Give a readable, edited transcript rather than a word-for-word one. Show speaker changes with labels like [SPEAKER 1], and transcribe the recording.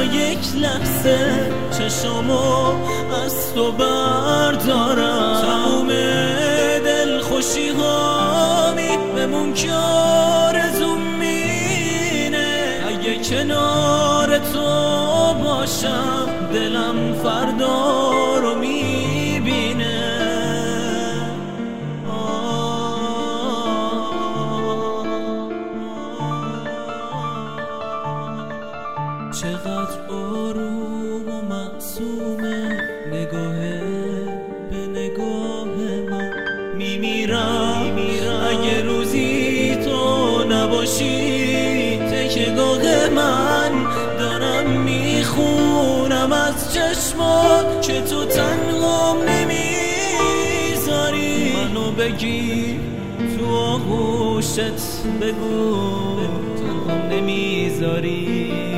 [SPEAKER 1] تا یک لحظه چشامو از تو بردارم. تموم دلخوشی هامی بمون که آرزوم مینه. اگه کنار تو باشم دلم فردا رو میبینه. چقدر آروم و معصومه نگاهه به نگاه من. میمیرم اگه روزی تو نباشی. تکیه‌گاه من دارم میخونم از چشمات که تو تنهام نمیذاری. منو بگی تو آغوشت بگو تنهام نمیذاری.